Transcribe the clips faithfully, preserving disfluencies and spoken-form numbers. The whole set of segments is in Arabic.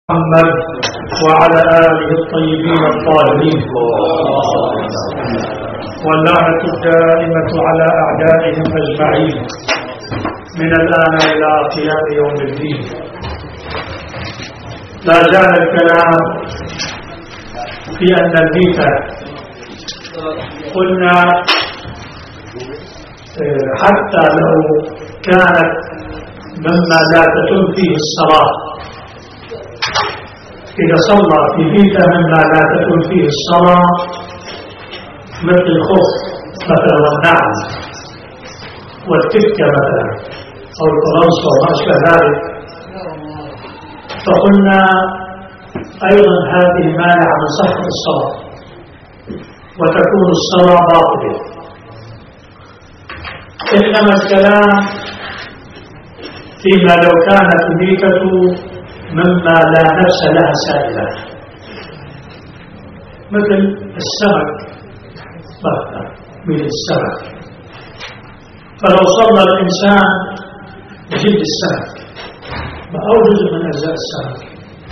محمد وعلى آله الطيبين الطاهرين واللعنة الدائمة على أعدائهم أجمعين من الآن إلى قيام يوم الدين. لا زال الكلام في أن الميتة قلنا حتى لو كانت مما لا تتم فيه الصلاة، إذا صلى في ميتة مما لا تتم فيه الصلاة مثل الخف مثلا والنعم والتكة مثلا أو القرنصة وما أشبه ذلك، فقلنا أيضا هذه مانعة من صحة الصلاة وتكون الصلاة باطلة. إنما الكلام فيما لو كانت الميتة مما لا نفس لها سائلة مثل السمك مثلا من السمك، فلو صلى الإنسان بجلد السمك أو جزء من أجزاء السمك،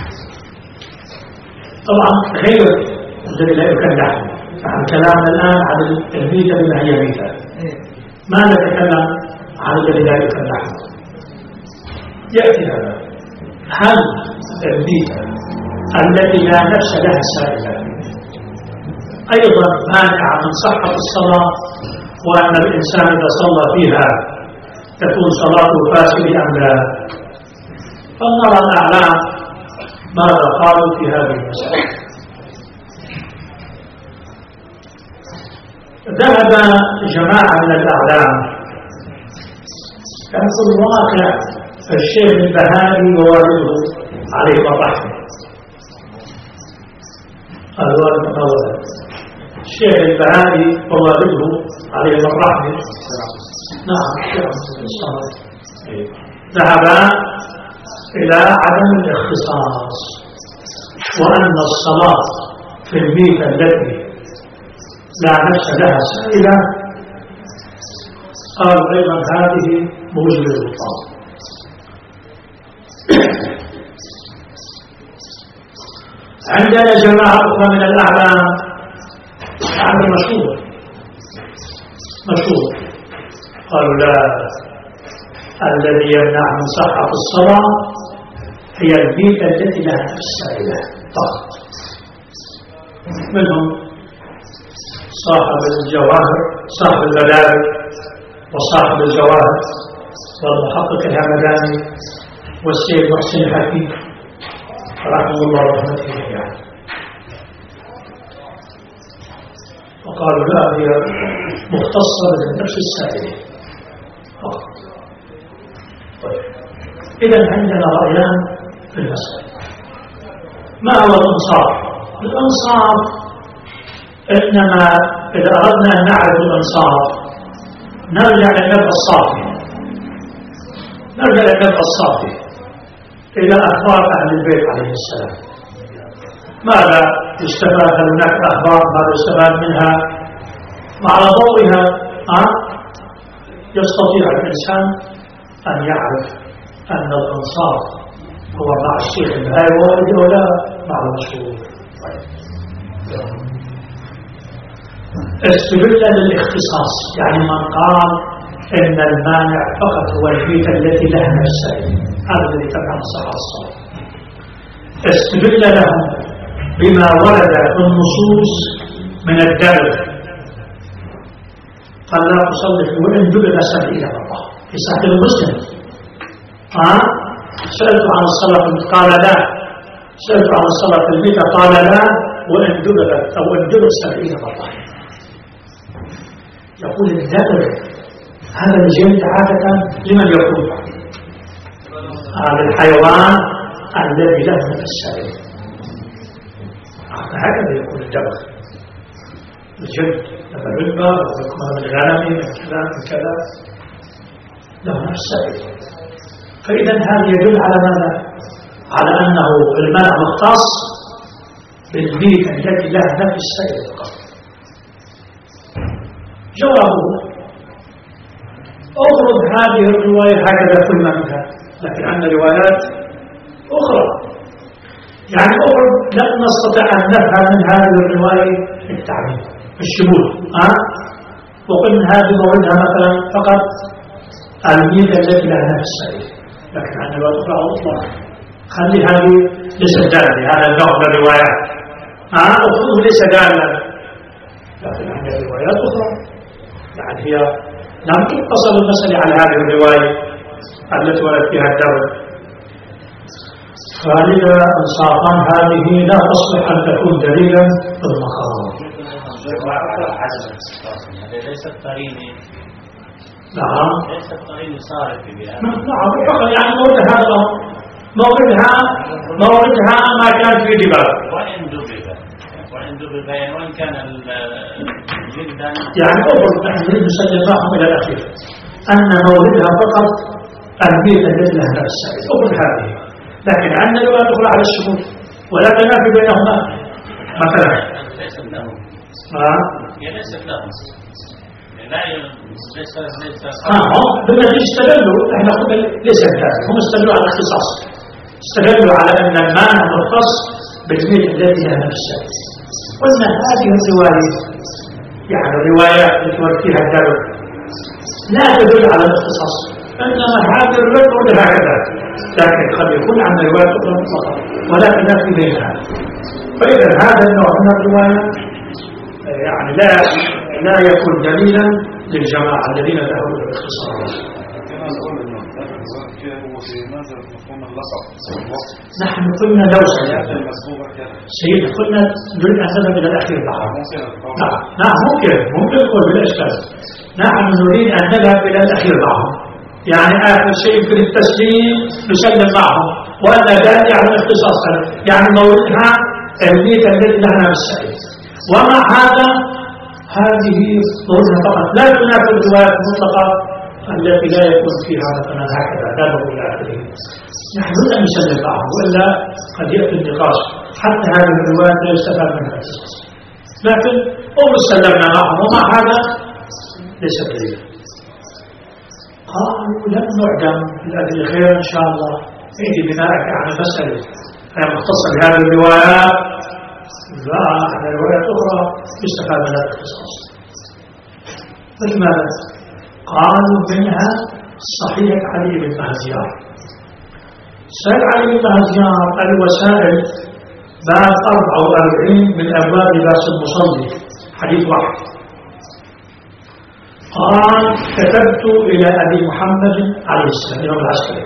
طبعا غير الذي لا يكون لحمه. عن كلامنا الآن عن الميتة بما هي ميتة، ما نتكلم عن الذي لا يكون لحمه. يأتي هذا: هل الميتة التي لا نفس لها سائلة أيضا مانعة من صحة الصلاة، وأن الإنسان إذا صلى فيها تكون صلاته فاسدة أم لا؟ فنرى الأعلام ماذا قالوا في هذه المسألة. ذهب جماعة من الأعلام كان في الواقع الشيخ البهائي ووالده عليه الرحمة، الوالد قال الشيخ البهائي ووالده عليه الرحمة نعم ذهبا إلى عدم الاختصاص، وأن الصلاة في الميتة التي لا نفس لها سائلة قال أيضا هذه موجبة للبطلان. عندنا جماعة أخرى من الأعلام يعني مشهور مشهور قالوا لا، الذي يمنع من صحة الصلاة هي الميتة التي لها نفس سائلة فقط. منهم صاحب الجواهر صاحب البلاغ وصاحب الجواهر والمحقق الهمداني والسيد محسن الحكيم رحمه الله ورحمته جميعا، وقالوا لا، هي مختصة بالنفس السائلة فقط. طيب، إذا عندنا رأيان في المسألة. ما هو الإنصاف؟ الإنصاف إنما إذا أردنا أن نعرف الإنصاف نرجع للنبع الصافي نرجع للنبع الصافي إلى أخبار أهل البيت عليه السلام. ماذا يستفاد؟ هل هناك أخبار ماذا يستفاد منها؟ مع ضوئها أه؟ يستطيع الإنسان أن يعرف أن الإنصاف هو مع الشيخ البهائي والدي ولا مع المشهور. استدل للاختصاص، يعني من قال إن المانع فقط هو الميتة التي لها نفس سائلة، هذا الذي تبع صحة الصلاة. استدل لهم بما ورد في النصوص من الدرب، قال لا تصلي وإن دبل سبعين مرة في صحيح المسلم. ها سألت عن الصلاة قال لا، سألت عن الصلاة في الميتة قال لا، وإن دبلت أو إن دبل سبعين مرة. يقول الدبل هذا الجلد عادة لمن يقول؟ هذا الحيوان الذي له نفس سائل، هكذا يقول الدبل. الجلد لما يلبى ويكون من الغنم من كذا من كذا له نفس سائل. فإذا هذا يدل على ماذا؟ على أنه المنع مختص بالميتة التي لها نفس سائل فقط. جوابه: أفرض هذه الرواية هكذا كل منها، لكن عندنا روايات أخرى يعني أخرى لم نستطع أن نفهم من هذه الرواية التعبير الشمول ها؟ وقلنا هذه موردها مثلا فقط الميل التي لها نفس السعيد، لكن عندما تقرأ أطلق خلي هذه ليس دالة هذا النوع من الروايات ها أخذه ليس دالة، لكن عندنا روايات أخرى يعني هي لم تقتصر المسألة على هذه الرواية التي ورد فيها الدولة. فلذا انصافا هذه لا تصلح أن تكون دليلا في المقام. ليس القرينة نعم ليس القرينة صارت بها نعم فقط يعني موردها موردها موردها ما كان في دباب وإن دبب وإن دبب يعني وإن كان جدا يعني أفضل نحن نريد نسلم معهم إلى الأخير أن موردها فقط البيت الذي لها نفس أفضل هذه، لكن عندنا لما تدخل على الشمول ولا تنافي بينهما مثلا ليست لهم ها هي ليست لهم لا ليس ليس ها هم بدنا يستدلوا احنا قلنا ليس كذا، هم استدلوا على الاختصاص، استدلوا على ان المانع مختص بالبيت الذي لها نفس قلنا هذه الروايه يعني الروايات التي ورد فيها الدرر لا تدل على الاختصاص، انما هذه الروايه هكذا، لكن قد يكون عن روايات أخرى مطلقة ولا تنافي بينها. فإذا هذا النوع من الرواية يعني لا لا يكون دليلا للجماعة الذين ذهبوا للاختصار. كما نقول انه هو في منزل مفهوم اللقب نحن قلنا لو سيد قلنا نريد أن نذهب إلى الأخير بعض. نعم نعم ممكن ممكن نقول بلا إشكال. نحن نريد أن نذهب إلى الأخير بعض، يعني آخر شيء في التسليم نسلم معهم، وأن ذلك يعني الاختصاص يعني موردها البيت الذي لها بالسعيد، ومع هذا هذه موردها فقط لا تنافي الروايات المطلقة التي لا يكون فيها مثلا هكذا لا نقول إلى آخره. نحن لا نسلم معهم وإلا قد يأتي النقاش حتى هذه الروايات لا يستفاد منها الاختصاص، لكن أول سلمنا معهم ومع هذا ليس دليلا. قالوا لم نعدم الأدلة خير إن شاء الله يأتي بناءك عن مسألة هي مختصة بهذه الروايات لا عن روايات أخرى يستفاد منها الاختصاص. مثل ماذا؟ قالوا منها صحيح علي بن مهزيار. سيد علي بن مهزيار الوسائل باب أربعة وأربعين من أبواب لباس المصلي حديث واحد. قال كتبت إلى أبي محمد عليه السلام الإمام العسكري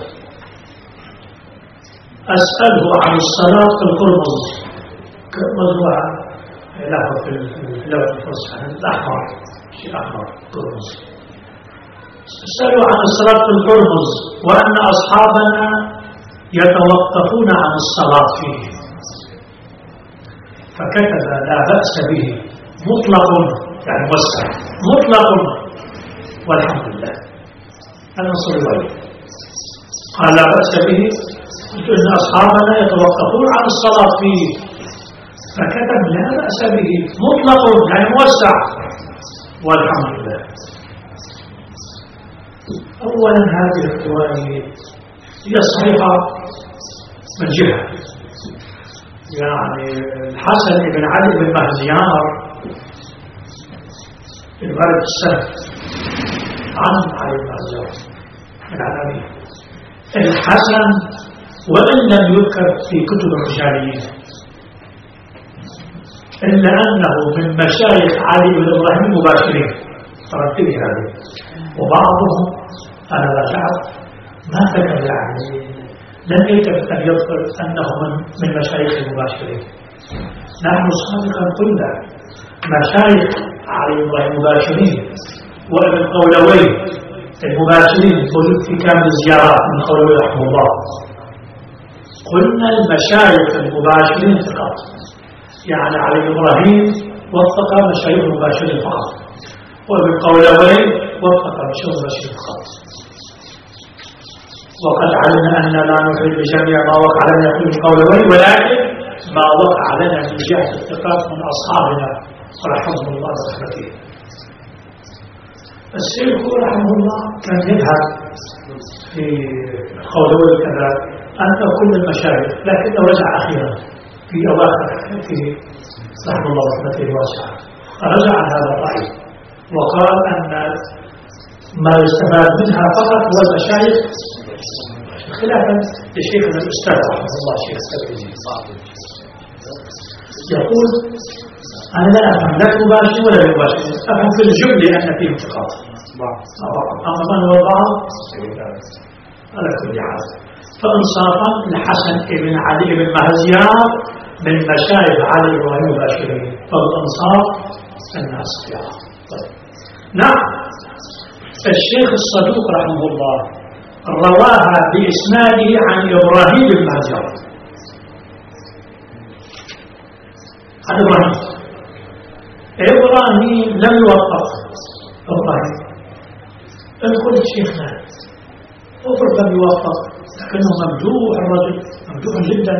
أسأله عن الصلاة في القرمز مزروعة له في اللوح الفصحى الأحمر شيء أحمر قرمز، أسأله عن الصلاة في القرمز وأن أصحابنا يتوقفون عن الصلاة فيه، فكتب لا بأس به مطلق يعني موسع مطلق والحمد لله. هذا نص الرواية قال لا بأس به إن أصحابنا يتوقفون عن الصلاة فيه، فكتب لا بأس به مطلق يعني موسع والحمد لله. أولا هذه الرواية هي صحيحة من جهة يعني الحسن بن علي بن مهزيار الوارد السنة عن علي بن مهزيار من علامين الحسن وإن لم يذكر في كتب الرجاليين إلا أنه من مشايخ علي بن إبراهيم المباشرين ترتبه هذه، وبعضهم أنا رجعت ما ذكر يعني لم يكتب أن يذكر أنه من مشايخ المباشرين. نحن سابقا قلنا مشايخ علي بن إبراهيم المباشرين وابن قولوي المباشرين موجود في كامل الزيارات من قولوي رحمه الله. قلنا المشايخ المباشرين فقط، يعني علي بن إبراهيم وفق مشايخ المباشرين فقط، وابن قولوي وفق مشايخ المباشرين فقط. وقد علمنا أن لا نحيط بجميع ما وقع لنا في قولوي، ولكن ما وقع لنا من جهة الثقات من أصحابنا رحمه الله ورحمته. الشيخ رحمه الله كان يذهب في قولوي كذا أنت كل المشايخ، لكنه رجع أخيرا في أواخر في رحمه الله رحمته الواسعة، رجع عن هذا الرأي وقال أن ما يستفاد منها فقط هو المشايخ، خلافا لشيخنا الأستاذ رحمه الله الشيخ السبيعي يقول أنا لا أفهم لا مباشر ولا مباشر، أفهم في الجملة أن فيه انتقاض، أما من هو البعض على كل حال. فإنصافا الحسن بن علي بن مهزيان من مشايخ علي وهي مباشرين، فالإنصاف الناس فيها. طيب. نعم الشيخ الصدوق رحمه الله رواها بإسناده عن إبراهيم بن مهزيان، عن إبراهيم إبراهيم لم يوفق إبراهيم الكل شيخنا أفرد لم يوفق، لكنه ممدوح الرجل ممدوح جدا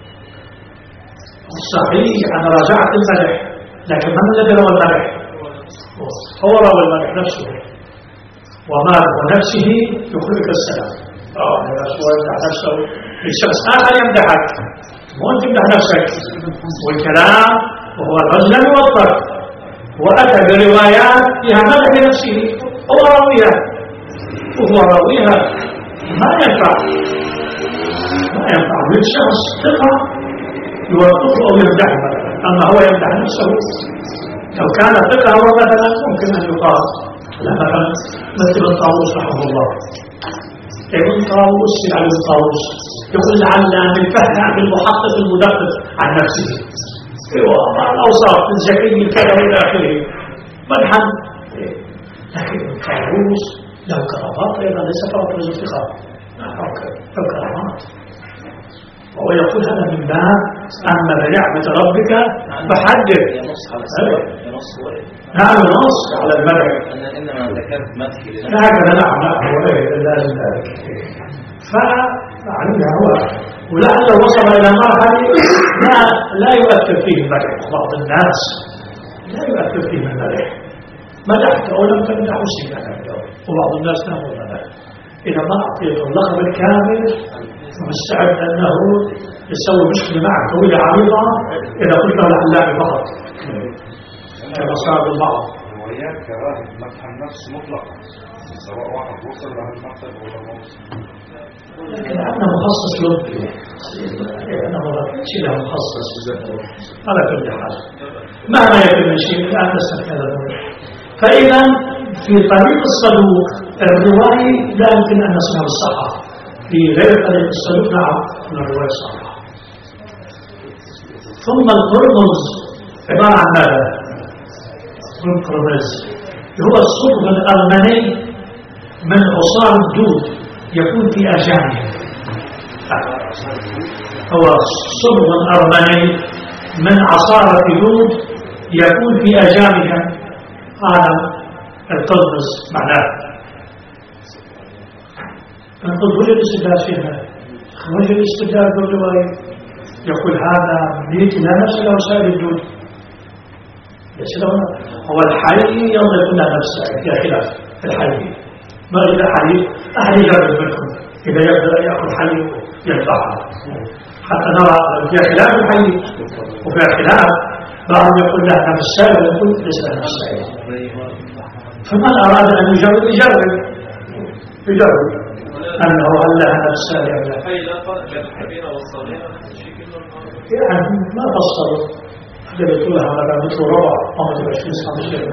صحيح. أنا راجعت المدح، لكن من الذي روى المدح؟ هو روى المدح نفسه، وما بنفسه يخرجك السلام. اه هو يمدح نفسه الشخص آخر يمدحك، مو أنت تمدح نفسك. والكلام وهو الرجل لم يوفق وأتى بروايات فيها مدح لنفسه، هو راويها وهو راويها ما ينفع ما ينفع من شخص ثقة يوقف أو يمدحه، أما هو يمدح نفسه. لو كان ثقة هو مثلا ممكن أن يقال لا مثلا مثل ابن طاووس رحمه الله، ابن طاووس يعني ابن طاووس يقول العلام الفهم المحقق المدقق عن نفسه وضع الأوصاف الزكي الكذا إلى آخره مدحا. لكن ابن طاووس له كرامات أيضا، ليس فقط رجل ثقة، له كرامات، وهو يقول هذا من باب أما بنعمة ربك فحدث. نعم نص على المدح، إنما ذكرت مدحي هكذا. نعم نعم هو لا ذلك. فمعنى هو ولعله وصل إلى مرحلة لا لا يؤثر فيه المدح. بعض الناس لا يؤثر فيه المدح، مدحت أو لم تمدح شيئا، وبعض الناس لا مدح. إذا ما أعطيته اللقب الكامل مستعد أنه يسوي مشكلة معك طويلة عريضة إذا قلت له العلامي فقط كما صار بالبعض. روايات كراهة مدح النفس مطلقا سواء واحد وصل له المقصد ولا ما وصل، لكن عندنا مخصص لطفي، أنا ما شيء له مخصص على كل حال مهما يكون من شيء لا تستفيد هذا الموضوع. فإذا في طريق الصدوق الرواية لا يمكن أن نصنع الصحة، في غير طريق الصدوق نعم من الرواية الصحيحة. ثم القرمز عبارة عن ماذا؟ القرمز هو الصبغ الأرمني من عصار الدود يكون في أجانب، هو صبغ أرمني من عصارة دود يكون في أجانب، هذا القرمز معناه. نقول وجه الاستدلال فيها، وجه الاستدلال بالرواية يقول هذا ميت لا نفس له سائر الدود، ليس له هو الحي يضرب كلها نفسه فيها خلاف الحي. ما إذا حي أحد يجرب منكم إذا يبدأ يأخذ حي ينفعها، حتى نرى فيها خلاف الحي وفيها خلاف. بعضهم يقول لها نفس السائر ويقول ليس لها نفس السائر. فمن أراد أن يجرب يجرب يجرب أنه هل لها نفس السائر أم لا. يعني ما فصلوا اللي بتقولها على مثل ربع أو مثل عشرين خمسين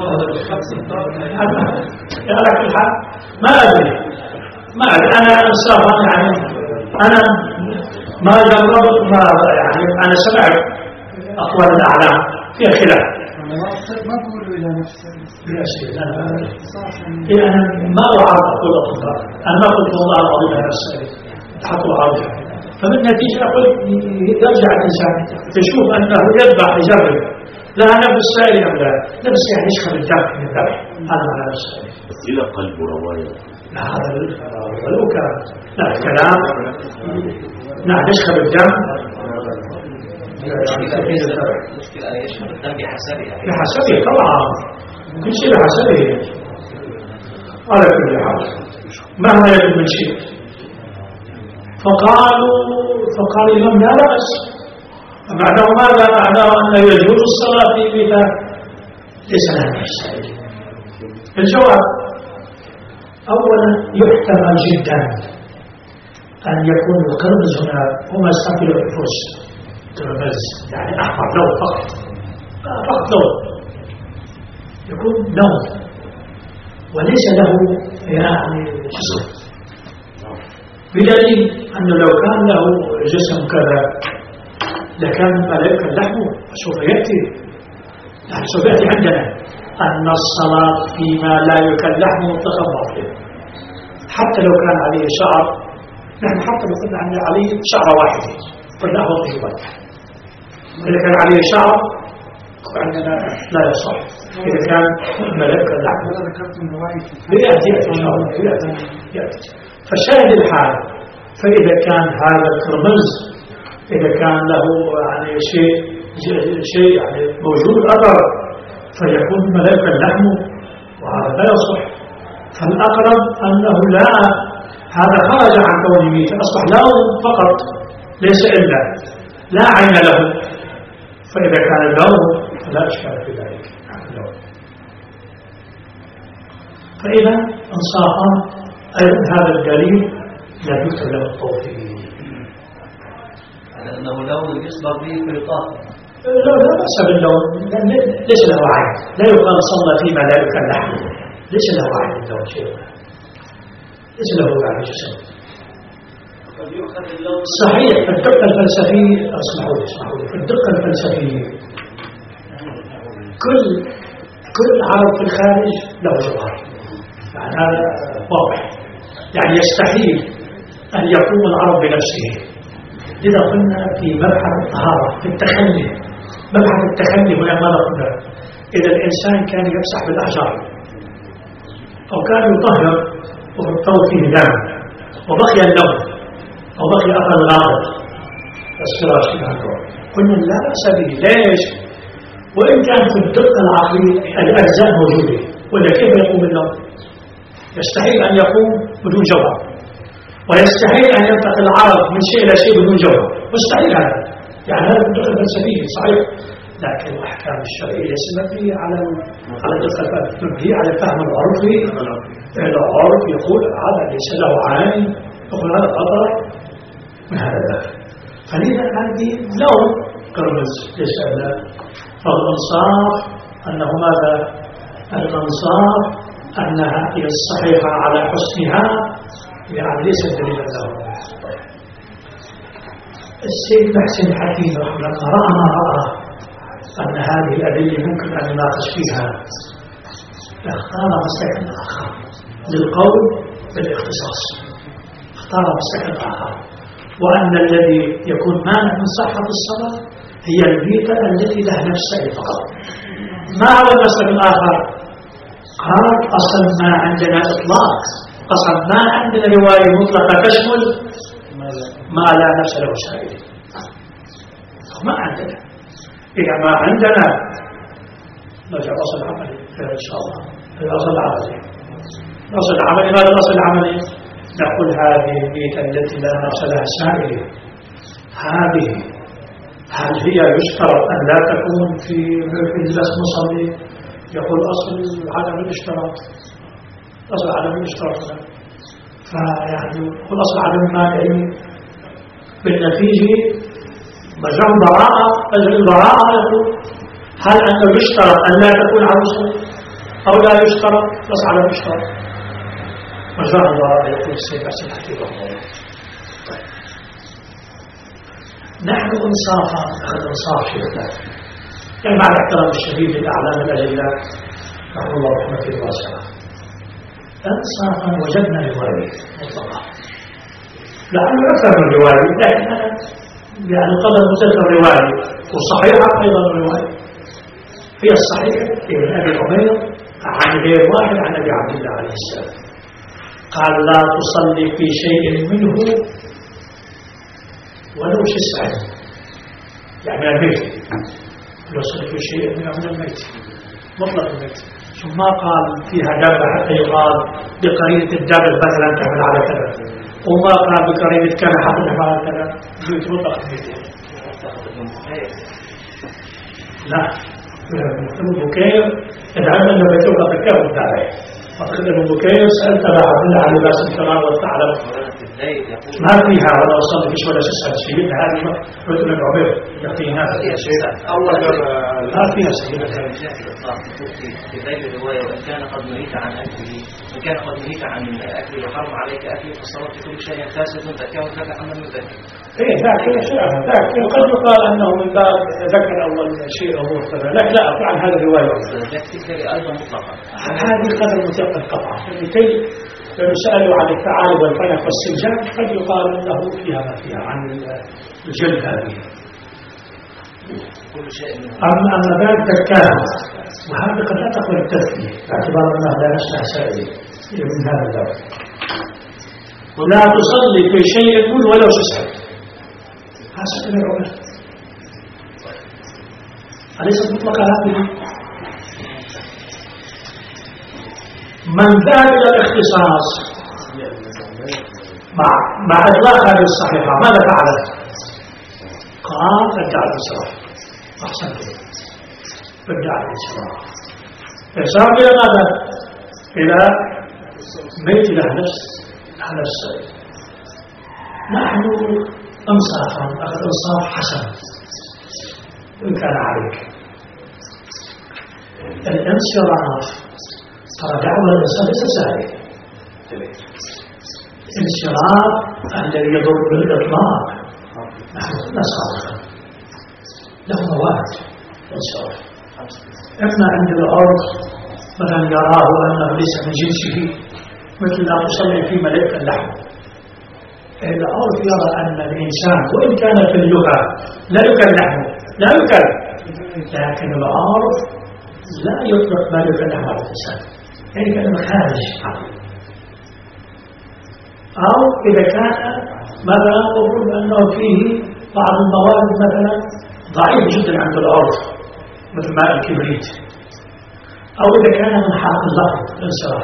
على كل حال ما أدري ما أدري أنا صراحة يعني أنا ما جربت ما يعني أنا سمعت أقوال الأعلام فيها خلاف. ما تقولوا إلى نفسه يا سيدي أنا أنا ما أعرف أقول أطلاق، أنا ما قلت والله العظيم على نفسي تحطوا عرضها. فبالنتيجة أقول يرجع الإنسان تشوف أنه يتبع يجرب لها نفس السائل أم لا، نفس يعني يشخر الدم من الدم، هذا معنى نفس السائل. إلى قلب رواية لا هذا ولو كان لا الكلام نعم يشخر الدم المشكلة يشمل الدم بحسبها بحسبه طبعا كل شيء بحسبه على كل حال مهما يكون من شيء. فقالوا فقال الإمام لا بأس. فمعناه ماذا؟ معناه أن يجوز الصلاة في مثال ليس لها السائل. الجواب: أولا يحتمل جدا أن يكون القرمز هنا هو ما يستقبل الأنفس قرمز يعني أحمر لون فقط فقط لون يكون لون وليس له يعني جسم، بدليل أنه لو كان له جسم كذا لكان ملائكة لحمه. سوف يأتي يعني سوف يأتي عندنا أن الصلاة فيما لا يكن لحمه مطلقا باطل حتى لو كان عليه شعر. نحن حتى لو كنا عليه شعر واحد قلنا هو طيبات، إذا كان عليه شعر عندنا لا يصح. إذا كان ملائكة لحمه هذا ذكرت من رواية يأتي إن شاء الله يأتي. فشاهد الحال، فإذا كان هذا الكرمز إذا كان له يعني شيء شيء يعني موجود أثر فيكون ملائكة لحمه وهذا لا يصح. فالأقرب أنه لا، هذا خرج عن كونه ميتا أصبح لون فقط ليس إلا لا عين له. فإذا كان اللون فلا إشكال في ذلك. فإذا انصافا أيضا هذا الدليل لا يكتب له التوفيق لأنه لون يصبر به في الطاقة. لا لا بأس باللون ليس له عين. لا يقال صلى فيما لا يكن لحمه، ليس له عين اللون شيء، ليس له عين جسم. صحيح في الدقة الفلسفية، اسمحوا لي اسمحوا لي في الدقة الفلسفية كل كل عرب في الخارج له جوهر، يعني هذا واضح. يعني يستحيل أن يقوم العرب بنفسه. إذا قلنا في مبحث الطهارة في التخلي، مبحث التخلي هنا ماذا قلنا؟ إذا الإنسان كان يمسح بالأحجار أو كان يطهر وفي فيه دم وبقي اللون أو بقي أثر الغابة السراج في هذا، قلنا لا بأس به. ليش؟ وإن كان في الدقة العقلية الأجزاء موجودة، ولا كيف يقوم اللون؟ يستحيل أن يقوم بدون جوهر، ويستحيل أن ينتقل العرب من شيء إلى شيء بدون جوهر، مستحيل هذا. يعني هذا الدقة الفلسفية صحيح، لكن الأحكام الشرعية ليست مبنية على على الدقة الفلسفية، مبنية على الفهم العرفي. العرف يقول هذا ليس له عين، يقول هذا خطأ من هذا الباب. فلذا هذه لون قرمز ليس له. فالإنصاف أنه ماذا؟ الإنصاف أنها هي الصحيحة على حسنها، يعني ليس دليلا له. السيد محسن حكيم رحمه الله رأى ما رأى أن هذه الأدلة ممكن أن يناقش فيها، اختار مسلكا آخر للقول بالاختصاص، اختار مسلكا آخر، وأن الذي يكون مانع من صحة الصلاة هي الميتة التي لها نفسها فقط. ما هو المسلك الآخر؟ قال أصلا ما عندنا إطلاق، أصلا ما عندنا رواية مطلقة تشمل ما لا نفس له سائل، ما عندنا. إذا ما عندنا نرجع الأصل العملي إن شاء الله. الأصل العملي الأصل العملي ماذا الأصل العملي؟ نقول هذه الميتة التي لا نفس لها سائل، هذه هل هي يشترط أن لا تكون في مجلس مصلي؟ يقول أصل عدم الاشتراط، أصل عدم الاشتراط. فيعني يقول أصل عدم المانعي. بالنتيجة مجرى البراءة، مجرى البراءة يقول هل أنه يشترط أن لا تكون عروسا أو لا يشترط؟ أصل عدم الاشتراط. مجرى البراءة يقول السيد حسن حكيم رحمه الله. نحن انصافا هذا انصاف شيخنا، يعني مع الاحترام الشديد للاعلام الاجلاء رحمه الله رحمه واسعه، انصافا وجدنا روايه مطلقه لانه اكثر من روايه، لكن انا يعني قدر متذكر روايه وصحيحه ايضا روايه هي الصحيحه ابن ابي عمير عن غير واحد عن ابي عبد الله عليه السلام قال لا تصلي في شيء منه ولو شسعا، يعني الميت لو صلي في شيء من الميت مطلق الميت، ثم قال فيها دابة حتى يقال بقرينة الدابة مثلا تعمل على كذا، وما قال بكريمة كان حفظ حفظ كذا جيت مطلق لا ابن بكير ادعم أن بيتوك فكاه الدعوة فقد ابن بكير سألت لا عبد على لباس الكرام والتعلم ما فيها ولا وصلت فيش ولا تسأل شيء هذه رجل العبير يقينات أول ما فيها شيء في ذلك الرواية وإن كان قد نهيت عن أكله وإن كان قد نهيت عن أكله وحرم عليك أكله فالصلاة كل شيء فاسد ذكاه لك عمل من ذلك. إيه ذاك شيء ذاك قد يقال أنه من باب ذكر أول شيء أمور كذا لكن لا أفعل هذه الرواية ذاك تكتري أيضا مطلقا هذه قدر متيقن قطعا لكي لو سألوا عن التعالي والفلك والسنجاب قد يقال أنه فيها ما فيها عن الجلد هذه كل شيء أما أما بعد تكام وهذا قد لا تقول التثبيت باعتبار أنه لا نسمع سائل من هذا الباب ولا تصلي في شيء يقول ولو تسأل هذا من العمر أليست مطلقة هذه من ذهب إلى الاختصاص مع مع إطلاق هذه الصحيحة ماذا فعل؟ قال رجع الإسراف أحسنت رجع الإسراف إسراف إلى ماذا؟ إلى بيت الأهلس أهلس نحن أنصافا أخذ إنصاف حسن إن كان عليك الانصراف ترى دعوة الإنسان ليس سهل الانصراف الذي يضر بالإطلاق نحن لا صادقا له مواد الانصراف إما عند الأرض مثلا يراه أنه ليس من جنسه مثل لا تصلي في ملك اللحم الأرض يرى أن الإنسان وإن كان في اللغة لا يكل لحمه لا يكل لكن الأرض لا يطلق ما يكل لحم على الإنسان يعني كلمة خارج أو إذا كان مثلا نقول أنه فيه بعض المواد مثلا ضعيف جدا عند الأرض مثل ماء الكبريت أو إذا كان من حق اللفظ الانصراف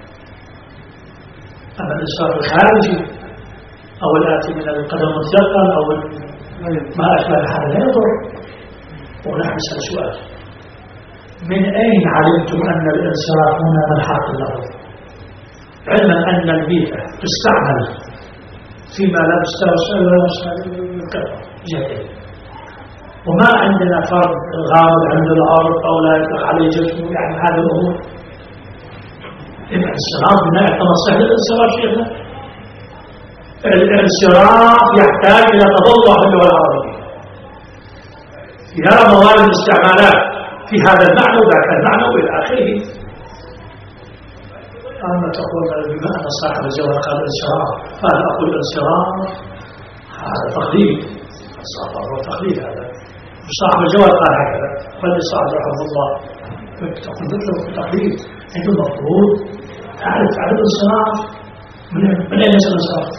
أما الانصراف الخارجي أو الآتي من القدم المثقل أو ما أشبه هذا لا يضر ونحن نسأل سؤال من أين علمتم أن الانصراف هنا من حق اللفظ علما أن البيئة تستعمل فيما لا تستوى جهل وما عندنا فرد غامض عند الأرض أو لا يطلق عليه جسمه يعني هذه الأمور الانصراف بناء يعتبر سهل الانصراف شيخنا الانصراف يحتاج إلى تضلع في اللغة العربية يرى موارد الاستعمالات في هذا المعنى وذاك المعنى وإلى آخره أما تقول بما أن صاحب الجوهر قال الانصراف فأنا أقول الانصراف هذا تقليد الصحابة هو تقليد هذا صاحب الجوهر قال هكذا فالذي صاحب رحمه الله تقول مثله تقليد أنت المفروض تعرف تعرف الانصراف من أين يصل الانصراف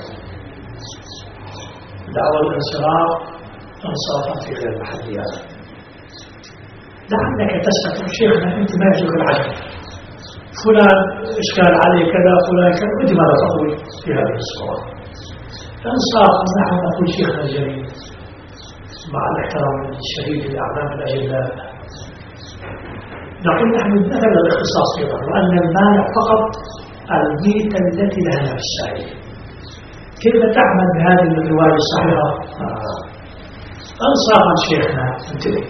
دعوة الانصراف انصرافا في غير محلها لعلك تسأل شيخنا أنت ما يجوك العجل فلان إشكال عليه كذا فلان كذا أنت ماذا تقول في هذه الصورة فانصاف نحن نقول شيخنا الجليل مع الاحترام الشديد لأعلام الأجلاء نقول نحن نتكلم الاختصاص في ظهر وأن المانع فقط الميتة التي لها نفس سعيد كيف تعمل بهذه الرواية الصحيحة آه. انصافا شيخنا انتبه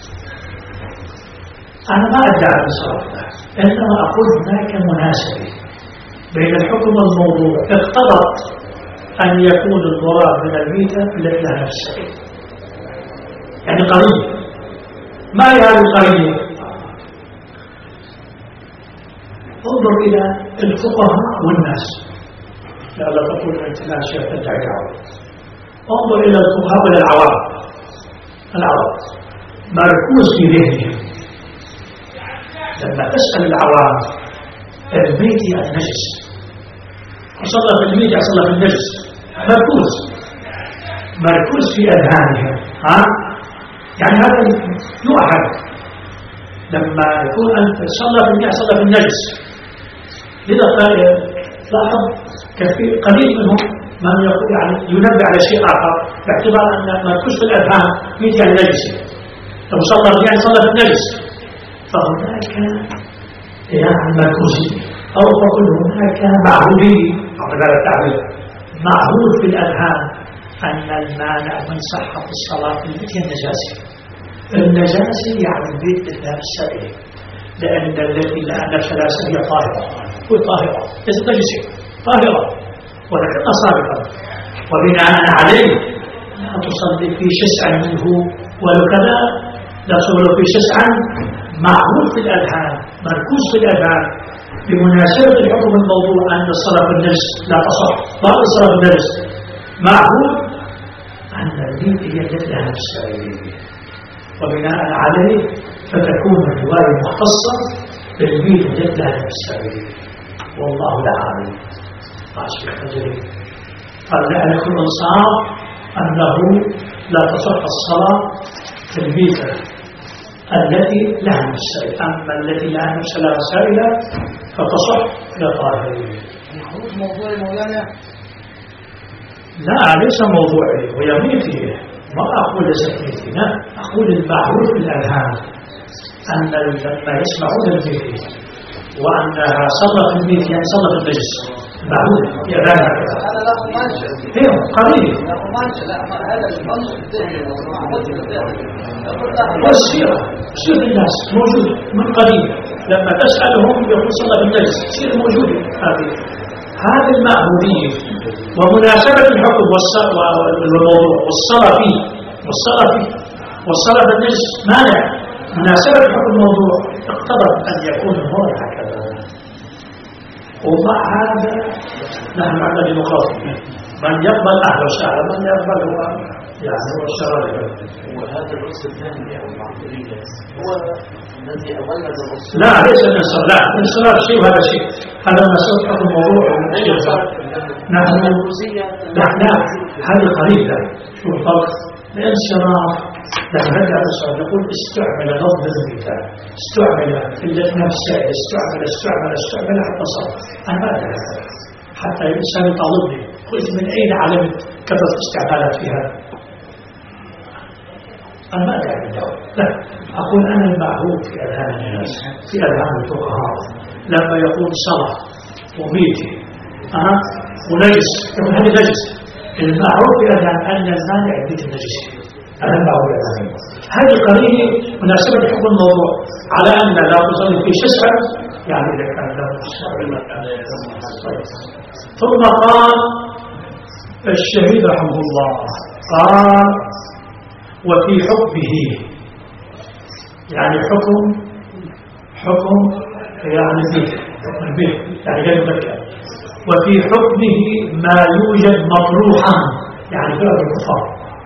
أنا ما أدعي الانصراف إنما أقول هناك مناسبة بين الحكم والموضوع اقتضت أن يكون المراد من الميتة التي لها نفس سعيد يعني قريب ما هي هذه القريبة انظر إلى الفقهاء والناس لا تقول أنت لا شيء تدعي العوام انظر إلى الفقهاء والعوام العوام مركوز في ذهنهم لما تسأل العوام الميت النجس وصلى في الميت صلى في النجس مركوز مركوز في أذهانهم ها يعني هذا يؤهل لما يكون أنت صلى في الميت صلى في النجس لذا لاحظ كثير قليل منهم من يقول يعني ينبه على شيء آخر باعتبار أن مركوز في الأذهان ميت يعني نجس لو صلى يعني صلى في النجس فهناك يعني مركوزية أو تقول هناك معهودية على هذا التعبير معهود في الأذهان أن المانع من صحة الصلاة في البيت هي النجاسة النجاسة يعني البيت بالله السائل لأن التي لا نفس لا هي طاهرة هو طاهرة ليست نجسة طاهرة ولكنها صادقة وبناء عليه لا تصلي في شسع منه ولو كذا لا تصلي في شسع معهود في الأذهان مركوز في الأذهان بمناسبة الحكم الموضوع أن الصلاة بالنجس لا تصح بعض الصلاة بالنجس معهود أن البيت هي التي لها نفس وبناء عليه فتكون الرواية مختصة بالبيت التي لها نفس والله لا أعلم عشان الخجري قال لأهلك الإنصاف أنه لا تصح الصلاة في البيت التي لها مسائل أما التي لها نفس لها مسائل فتصح لطاهرين خروج موضوع مولانا لا ليس موضوعي ويميتي ما أقول ليس ميتي لا أقول المعروف بالأذهان أن لما يسمعون الميت وأنها صلى في الميت يعني صلى في المجلس معروف في أذهان هكذا هذا له منشأ هي قليل له منشأ لا هذا المنشأ الذهني والمعبود الذهني والسيرة سيرة الناس موجود من قديم لما تسألهم يقول صلى في المجلس سيرة موجودة هذه هذه المعبودية ومناسبة الحكم والموضوع والصلاة فيه والصلاة فيه والصلاة بالنجس مانع مناسبة الحكم الموضوع اقتضت أن يكون هو هكذا ومع هذا نحن عندنا ديمقراطية من يقبل أهل الشعب من يقبل هو يعني هو الشرائع وهذا الرسل الثاني أو المعقولية هو الذي أولد الرسل لا ليس الانصراف لا الانصراف شيء وهذا شيء هذا مسألة حكم الموضوع نحن نحن هذه قريبة شو الفرق الانصراف لما نرجع للسؤال نقول استعمل لفظ المثال استعمل في نفسه استعمل استعمل استعمل حتى صار أنا ما أدري حتى الإنسان يطالبني قلت من أين علمت كثرة استعمالات في هذا أنا ما أدري الجواب لا أقول أنا المعهود في أذهان الناس في أذهان الفقهاء لما يقول صلاة وميتي أه؟ ونجس يقول هذا نجس المعهود في أذهان أن المانع بيت النجس هذا المعهود في أذهان هذه قرينة مناسبة حكم الموضوع على أن لا تصلي في شسع يعني إذا كان له ثم قال الشهيد رحمه الله قال وفي حكمه يعني حكم حكم يعني فيه حكم به يعني غير مذكر وفي حكمه ما يوجد مطروحا يعني في أرض الكفار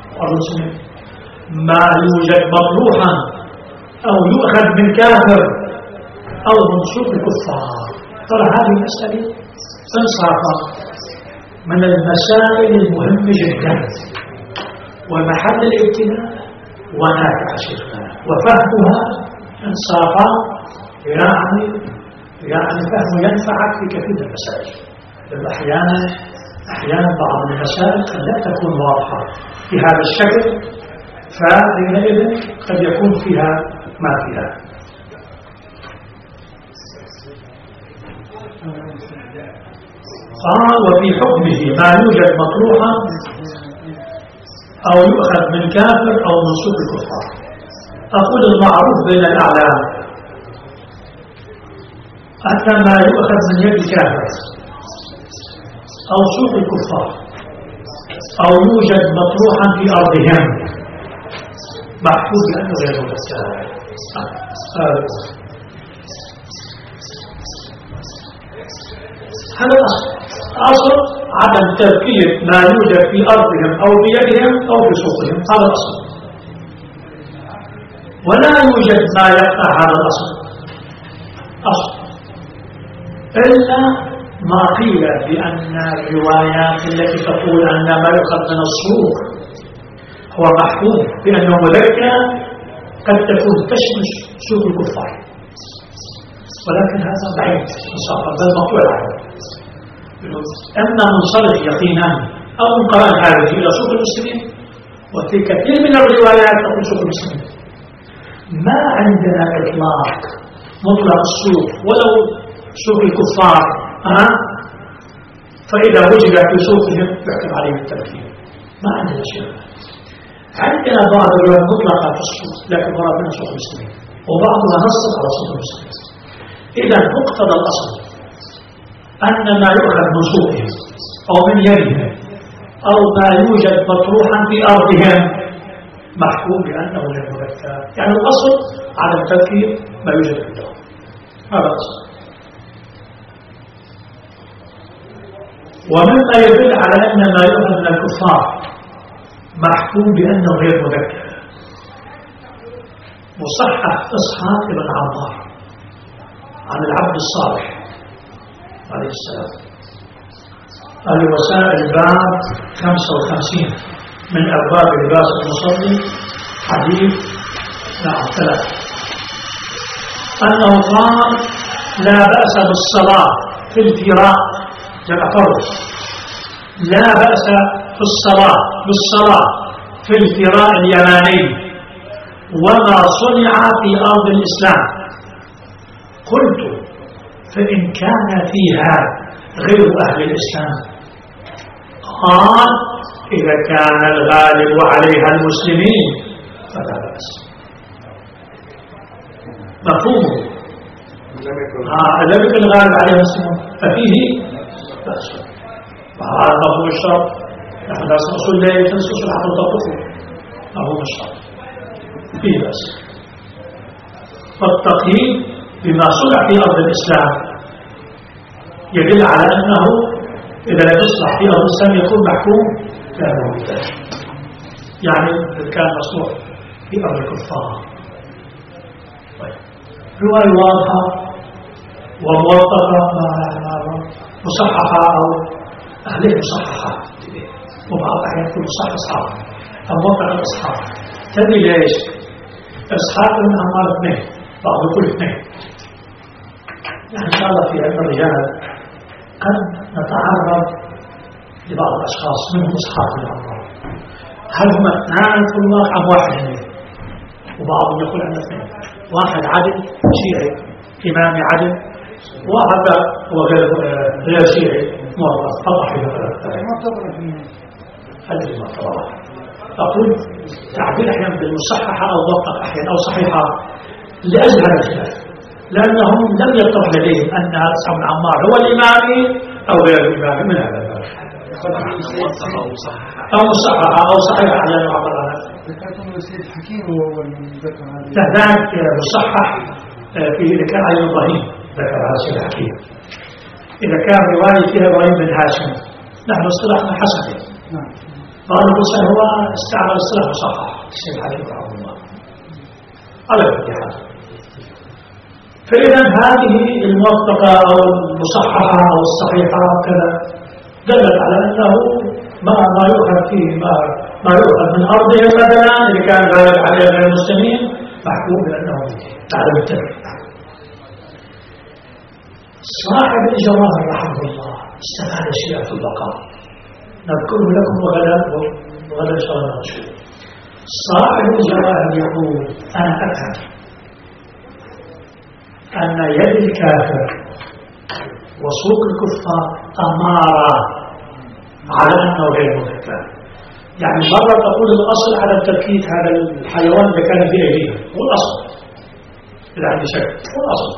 ما يوجد مطروحا أو يؤخذ من كافر أو من سوق الكفار ترى هذه المسألة انصافا من المسائل المهمة جدا ومحل الابتلاء ونافع شيخنا وفهمها انصافا يعني يعني فهم ينفعك في كثير من المسائل احيانا احيانا بعض المسائل قد لا تكون واضحه في هذا الشكل فحينئذ قد يكون فيها ما فيها قال وفي حكمه ما يوجد مطروحا أو يؤخذ من كافر أو من سوق الكفار أقول المعروف بين الأعلام أتى ما يؤخذ من يد كافر أو سوق الكفار أو يوجد مطروحا في أرضهم محفوظ لأنه غير مفسر هذا الأصل أصل عدم تركيب ما يوجد في أرضهم أو بيدهم أو في سوقهم هذا الأصل ولا يوجد ما يقطع هذا الأصل أصل إلا ما قيل بأن الروايات التي تقول أن ما يؤخذ من السوق هو محفوظ بأنه مذكر قد تكون تشمل سوق الكفار ولكن هذا بعيد مصافى بل مقطوع عنه أما منصرف يقينا أو انقراض هذه إلى سوق المسلمين، وفي كثير من الروايات تقول سوق المسلمين. ما عندنا إطلاق مطلق السوق ولو سوق الكفار، أه؟ فإذا وجد في سوقهم يحكم عليه التركيب. ما عندنا شيء. عندنا بعض الروايات مطلقة في السوق لكن مرات من سوق المسلمين، وبعضها نصت على سوق المسلمين. إذا مقتضى الأصل أن ما يؤخذ من سوقهم أو من يدهم أو ما يوجد مطروحا في أرضهم محكوم بأنه غير مبتة. يعني الأصل على التركيب ما يوجد عندهم، هذا الأصل. ومما يدل على أن ما يؤخذ من الكفار محكوم بأنه غير مبتة مصحح إسحاق بن عمار عن العبد الصالح عليه السلام، هذه وسائل الباب خمسة وخمسين من أبواب لباس المصلي، حديث نعم ثلاثة، أنه قال لا بأس بالصلاة في الفراء، جمع فرض، لا بأس في الصلاة بالصلاة في الفراء اليماني وما صنع في أرض الإسلام. قلت فإن كان فيها غير أهل الإسلام؟ قال إذا كان الغالب عليها المسلمين فلا بأس. مفهوم؟ لم يكن الغالب عليها المسلمين ففيه بأس. وهذا مفهوم الشرط. نحن درس أصول لا يتنسس العقل تطفه، مفهوم الشرط فيه بأس. فالتقييد بما صنع في أرض الإسلام يدل على أنه إذا لم يصلح في أرض الإسلام يكون محكوم بأنه بذلك. يعني إذا كان مصلوح في أرض الكفار. طيب. رواية واضحة وموثقة مصححة أو أهليه مصححة، وبعض الأحيان يكون مصحح أصحاب أو موثق الأصحاب. تدري ليش؟ أصحاب من أعمال اثنين، بعض كل اثنين. يعني إن شاء الله في علم الرجال قد نتعرض لبعض الأشخاص منهم أصحاب الأمر، هل هم اثنان في الواقع أم واحد منهم؟ وبعضهم يقول أن اثنين، واحد عدل شيعي إمامي عدل، واحد هو غير غير شيعي مرة فضح في هذه ما طبعا. أقول تعبير أحيانا بالمصححة أو ضبط أحيانا أو صحيحة لأجل هذا الخلاف، لأنهم لم يطرح لديهم أن أصحاب العمار هو الإمامي أو غير الإمامي من هذا الباب، أو مصححة أو صحيحة على نوع الرأي. ذاك مصحح في إذا كان علي إبراهيم ذكر هذا الشيء الحكيم. إذا كان رواية فيها إبراهيم بن هاشم نحن اصطلحنا حسنه. قال موسى هو استعمل اصطلاح مصحح الشيء الحكيم رحمه الله على كل حال. فإذا هذه الموثقة أو المصححة أو الصحيحة كذا دلت على أنه ما ما يؤخذ فيه ما ما يؤخذ من أرضهم مثلا إذا كان غالب عليه غير المسلمين محكوم بأنه تعلم التفريق. صاحب الجواهر رحمه الله استفاد شيئا في البقاء نذكره لكم وغدا وغدا إن شاء الله نشوف. صاحب الجواهر يقول أنا أفهم أن يد الكافر وسوق الكفار أمارة على أنه غير مذكر. يعني مرة تقول الأصل على التركيب هذا الحيوان إذا كان في أيديه هو الأصل إذا عندي شك هو الأصل،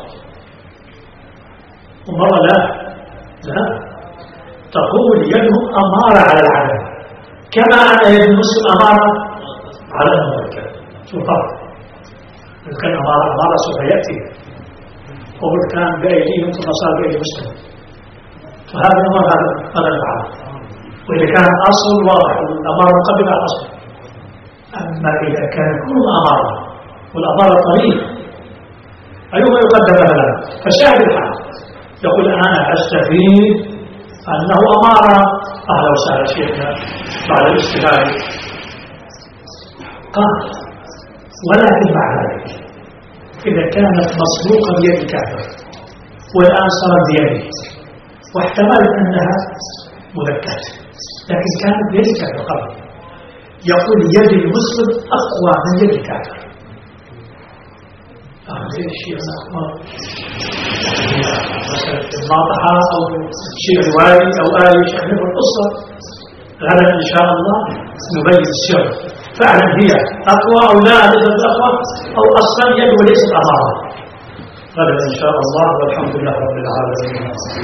ومرة لا لا تقول يدهم أمارة على العدم كما أن يد المسلم أمارة على أنه مذكر. شو فرق؟ إذا كان أمارة أمارة سوف يأتي وقل كان بأيديهم ثم صار بأيدي مسلم، فهذا أمر هذا العالم. وإذا كان أصل واضح والأمارة مقدمة على الأصل. أما إذا كان كل أمارة والأمارة طريق أيهما يقدم هذا؟ فشاهد الحال يقول أنا أستفيد أنه أمارة. أهلا وسهلا شيخنا بعد الاستفادة. قال ولكن مع ذلك إذا كانت مسبوقة بيد الكافر والآن صارت بيده واحتملت أنها مذكرة لكن كانت ليس كافر قبل. يقول يد المسلم أقوى من يد الكافر. هذا الشيء مثلا الناطحة أو شيء روائي أو آلي شأنه القصة. غدا إن شاء الله نبين السر فعلا هي أقوى أو لا ليست أقوى أو أصلا يد وليست أمارة. غدا إن شاء الله والحمد لله رب العالمين.